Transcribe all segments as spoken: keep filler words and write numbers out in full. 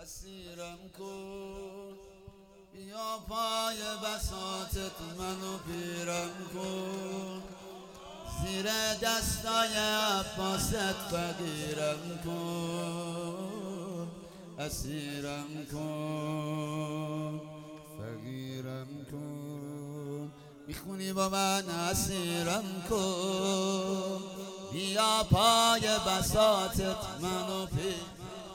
اسیرم کن، بیا پای بساطت منو پیرم کن، زیر دستای عباست فقیرم کن، اسیرم کن، فقیرم کن. میخونی با من؟ اسیرم کن، بیا پای بساطت منو پیرم،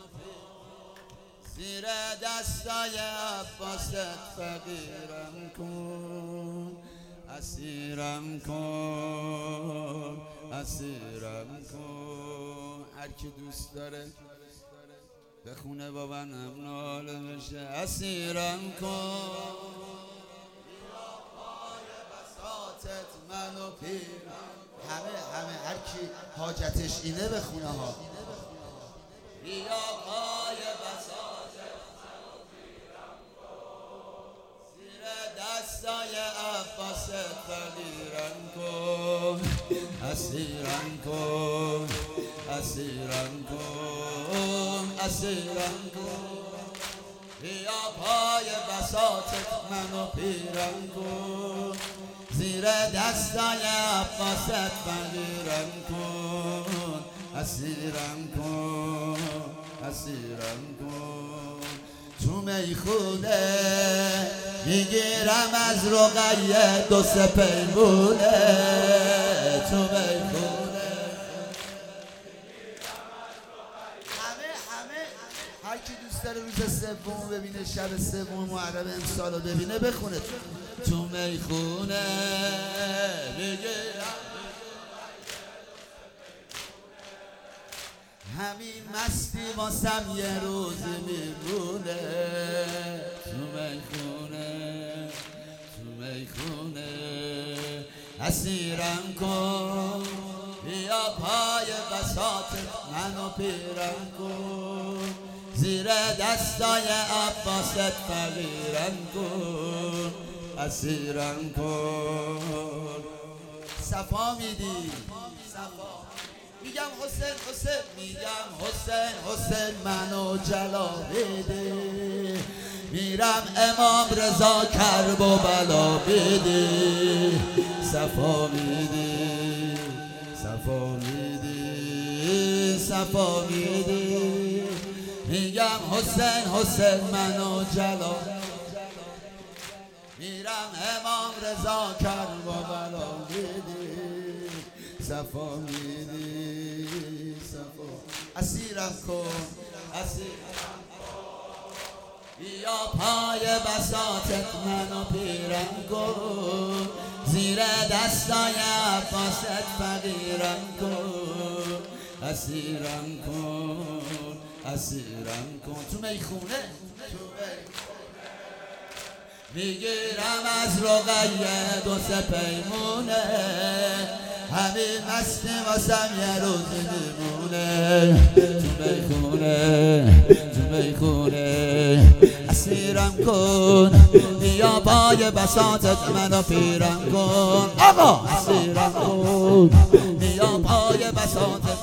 زیر دستای عباست فقیرم کن، اسیرم کن، اسیرم کن. هر کی دوست داره بخونه با من ناله بشه. اسیرم کن، بیا پای بساطت منو پیرم. همه همه هر کی حاجتش اینه بخونه ها. بیا پای بساطت منو پیرم کن، زیر دستای عباست فقیرم کن، اسیرم کن، اسیرم کن، اسیرم کن. بیا پای بساطت منو پیرم کن، زیر دستای عباست فقیرم کن، اسیرم کن، اسیرم کن. تو میخونه میگیرم از رقیه دو سه پیمونه، تو میخونه همه همه هر کی دوست داره روز سوم ببینه، شب سوم محرم امسال رو ببینه بخونه. تو میخونه میگیرم همین مستی واسم یه روزی میمونه، تو میخونه، تو میخونه. اسیرم کن، بیا پای بساطت منو پیرم کن، زیر دستای عباست فقیرم کن، اسیرم کن. صفا میدی، صفا میگم حسین حسین، میگم حسین حسین منو جلا بده، میرم امام رضا کرب و بلا بده. صفا میدی، صفا میدی، صفا میدی. میگم حسین حسین منو جلا، میرم امام رضا کرب و بلا بده. صفا میدی، صفا. اسیرم کن، اسیرم کن، بیا پای بساطت منو پیرم کن، زیر دستای عباست فقیرم کن، اسیرم کن، اسیرم کن. تو میخونه میگیرم از رقیه دو سه پیمونه، همین مستی واسم یه روز میمونه، تو میخونه، تو میخونه. اسیرم کن، بیا پای بساطت منو پیرم کن. آقا اسیرم کن، بیا پای بساطت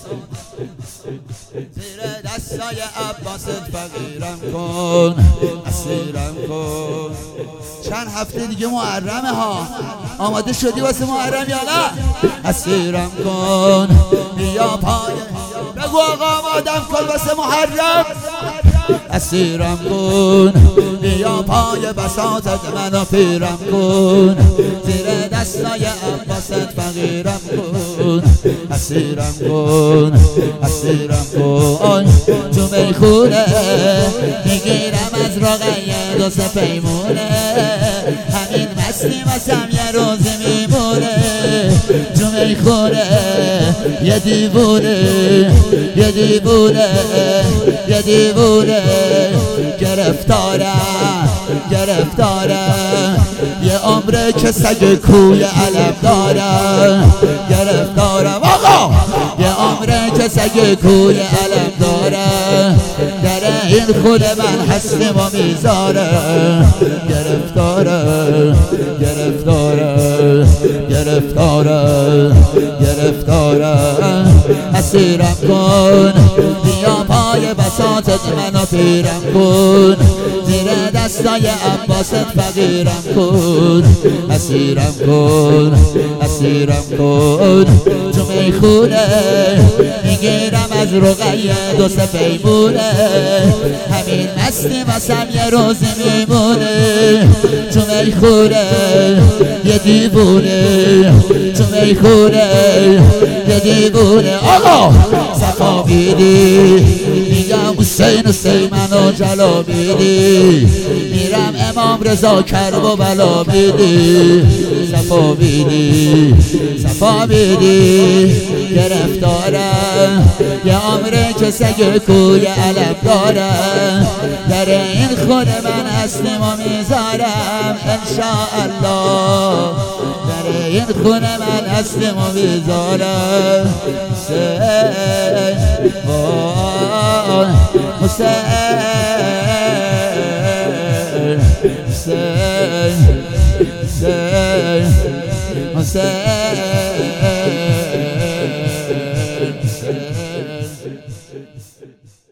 زیر دستای عباست فقیرم کن، اسیرم کن. چند هفته دیگه محرمه ها، آماده شدی واسه محرم یا نه؟ اسیرم کن، بیا پای، بگو آقا آمادم کن واسه محرم. اسیرم کن، بیا پای بساطت منو پیرم کن، زیر دستای عباست فقیرم کن، اسیرم کن، اسیرم کن. تو میخونه میگیرم از رقیه دو سه پیمونه، همین مستی واسم یه روزی میمونه، تو میخونه یه دیوونه، یه دیوونه، یه دیوونه. گرفتارم، گرفتارم، یه عمره که سگ کوی علم دارم، گرفتارم آقا، یه عمره که سگ کوی علم دارم، در این خود من هستم و میذارم، گرفتارم، گرفتارم، گرفتارم، گرفتارم. اسیرم کن، بیا پای بساطت منو پیرم کن، زیر دستای عباست فقیرم کن، اسیرم کن اسیرم کن. تو میخونه میگیرم از رقیه دو سه پیمونه، همین مستی واسم یه روزی میمونه. تو میخونه یه دیوونه، تو میخونه یه دیوونه. آقا صفا بیدی میگم حسین حسین منو جلا میدی، میرم امام رضا کرب و بلا میدی. صفا بیدی صفا بیدی گرفتارم یه عمره که سگ کوی علم دارم، در این خود من هستیم و میذارم انشاءالله، در این خود من هستیم و میذارم. حسین حسین حسین حسین حسین.